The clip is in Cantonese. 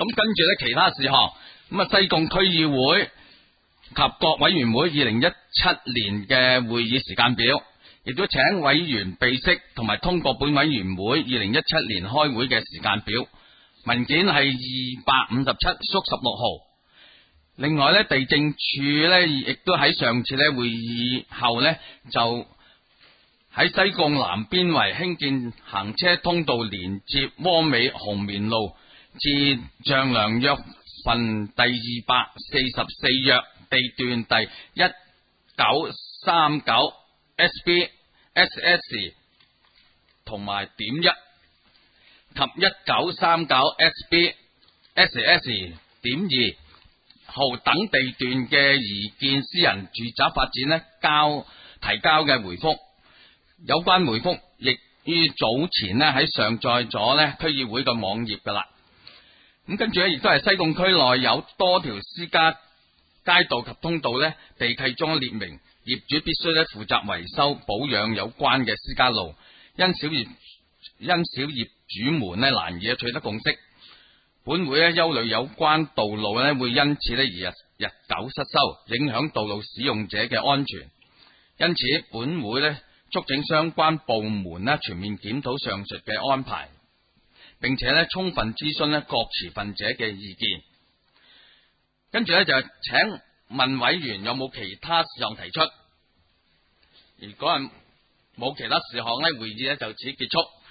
咁跟住咧其他事項，咁啊西貢區議會及各委員會2017年嘅會議時間表，亦都請委員備悉同埋通過本委員會2017年開會嘅時間表。文件係257縮16號。另外咧，地政處咧亦都喺上次咧會議後咧就喺西貢南邊圍興建行車通道，連接窩美紅棉路至丈量約份第244約地段第1939 SB SS 同埋點1及1939 SB SS 點2號等地段嘅擬建私人住宅發展呢提交嘅回覆。有關回覆亦於早前呢喺上載咗呢區議會嘅網頁噶啦。咁跟住呢亦都係西貢區內有多條私家街道及通道呢，地契中列明業主必須呢負責維修保養有關嘅私家路，因小業主們呢難以取得共識。本會呢憂慮有關道路呢會因此呢而日久失修，影響道路使用者嘅安全。因此本會呢促請相關部門呢全面檢討上述嘅安排，並且呢充分諮詢呢各持份者嘅意見。跟住呢就請問委員有冇其他事項提出？如果係冇其他事項呢，會議呢就此結束。